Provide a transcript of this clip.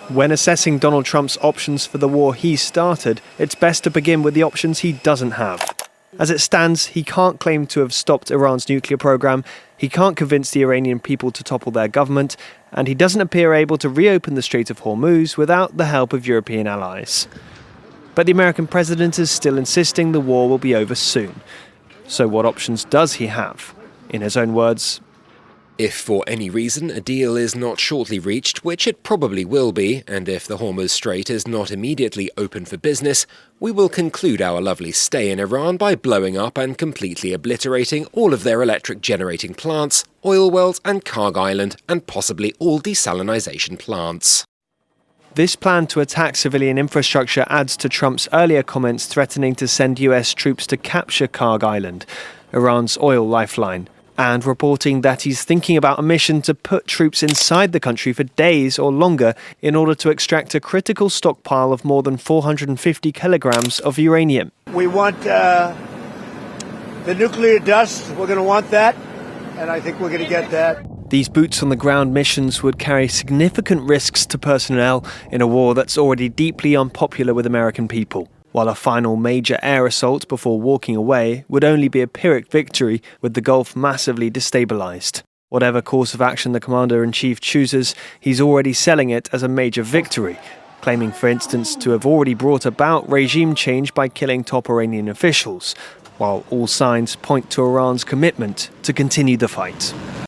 When assessing Donald Trump's options for the war he started, it's best to begin with the options he doesn't have. As it stands, he can't claim to have stopped Iran's nuclear program, he can't convince the Iranian people to topple their government, and he doesn't appear able to reopen the Strait of Hormuz without the help of European allies. But the American president is still insisting the war will be over soon. So what options does he have? In his own words, "If for any reason a deal is not shortly reached, which it probably will be, and if the Hormuz Strait is not immediately open for business, we will conclude our lovely stay in Iran by blowing up and completely obliterating all of their electric generating plants, oil wells and Karg Island, and possibly all desalinization plants." This plan to attack civilian infrastructure adds to Trump's earlier comments threatening to send US troops to capture Karg Island, Iran's oil lifeline, and reporting that he's thinking about a mission to put troops inside the country for days or longer in order to extract a critical stockpile of more than 450 kilograms of uranium. We want the nuclear dust. We're going to want that, and I think we're going to get that. These boots-on-the-ground missions would carry significant risks to personnel in a war that's already deeply unpopular with American people, while a final major air assault before walking away would only be a Pyrrhic victory with the Gulf massively destabilised. Whatever course of action the Commander-in-Chief chooses, he's already selling it as a major victory, claiming, for instance, to have already brought about regime change by killing top Iranian officials, while all signs point to Iran's commitment to continue the fight.